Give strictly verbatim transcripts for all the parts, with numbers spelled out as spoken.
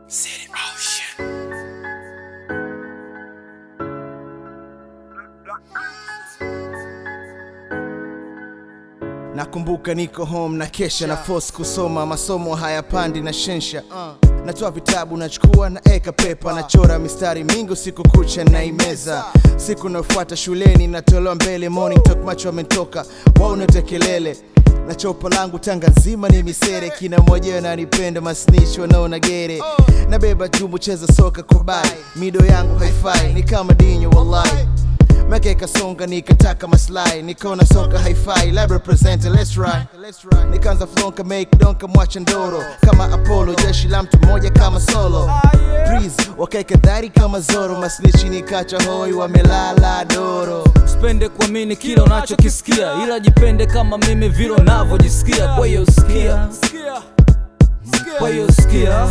City Ocean. Nakumbuka niko home na kesha na force kusoma, masomo hayapandi na shensha. uh. Natoa vitabu nachukua na eka pepa, nachora mistari mingi usiku kucha na imeza. Siku nafuata shuleni natolewa mbele, morning talk macho amentoka wao netekelele. Na chopa langu Tanga nzima ni misere, kina mmoja ananipenda masnitch wanaona gere. Na beba jumbo cheza soka kubai, mido yangu haifai ni kama dinyo wallahi. Makeka songa nikataka maslai, nikona soka hi-fi, lab representer, let's try. Nikanza flonka make donka mwacha ndoro, kama Apollo, jeshi la mtu moja kama solo. Breeze, wakaika dhari kama Zoro, masnichi nikacha hoi wamelala doro. Spende kwa mini kila unachokisikia, ila jipende kama mimi vile unavyojisikia. Kwa hiyo sikia, kwa hiyo sikia,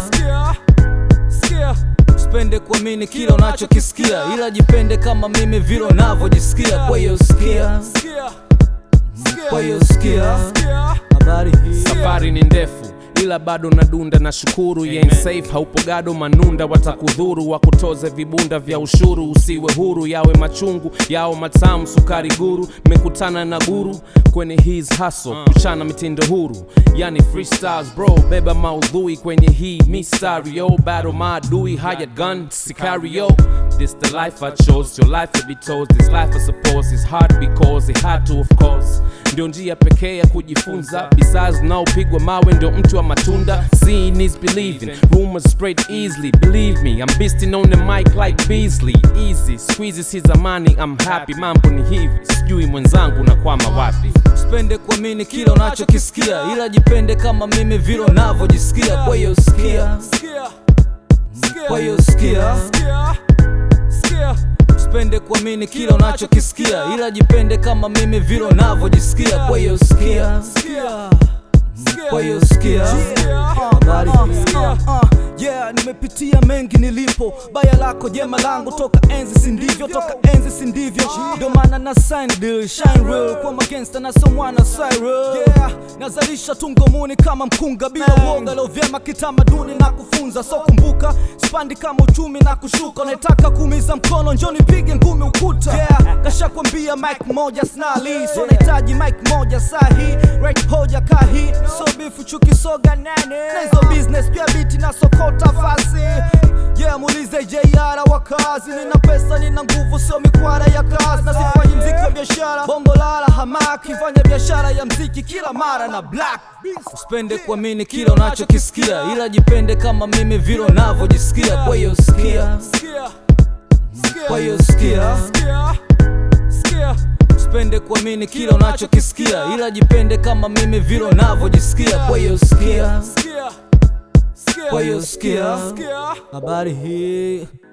spende kwa mini kila unachokisikia, ila jipende kama mimi vile unavyojisikia. Kwa hiyo sikia, kwa hiyo sikia, habari hii. Safari ni ndefu ila bado nadunda na shukuru. You ain't safe, haupo gado manunda watakudhuru, wakutoze vibunda vya ushuru. Usiwe huru, yawe machungu yao matamu sukari guru. Mekutana na guru kwenye his hustle, kuchana mitindo huru, yani freestyles bro. Beba maudhui kwenye hii mistari yo, battle maadui, hired gun, sicario. This the life I chose, your life to be told. This life I suppose is hard because it had to of course. Ndio njia pekee ya kujifunza, besides naopigwa mawe ndio mtu wa matunda. Seeing is believing, rumors spread easily, believe me I'm beasting on the mic like Beasley. Easy, squeezes his amani, I'm happy, mambo ni hivi, sijui mwenzangu na kwama wapi. Spende kwa mini kila unachokisikia, ila jipende kama mimi vile unavyojisikia. Kwa hiyo sikia, kwa hiyo sikia, spende kwa mini kila unachokisikia, ila jipende kama mimi vile unavyojisikia. Kwa hiyo sikia, kwa hiyo sikia, habari hii. Yeah, nimepitia mengi nilipo, baya lako jema langu, toka enzi sindivyo, toka enzi sindivyo. Ndio maana na sign deal, shine real, kwa magangsta na someone Cyril. Yeah, nazalisha tungomuni kama mkunga bila uoga, leo vyema kitamaduni na kufunza. So kumbuka, spandi kama uchumi na kushuka, naitaka kuumiza mkono njoni pige ngumi ukuta. Yeah, kasha kwambia mic moja snali, so nahitaji mic moja sahi, right hoja kahi. So bifu chuki soga nane, na hizo business pia biti na sokota fasi. Yeah, muulize J R wakazi, nina pesa nina nguvu sio mikwara ya kazi. Na sifanyi mziki wa biashara, bongo lala hamaki, fanya biashara ya mziki kila mara na black. Spende kwa mini kila unachokisikia, ila jipende kama mimi vile unavyojisikia. Kwa hiyo sikia, kwa hiyo sikia, spende kwa mini kila unachokisikia, ila jipende kama mimi vile unavyojisikia. Kwa hiyo sikia, kwa hiyo sikia, habari hii.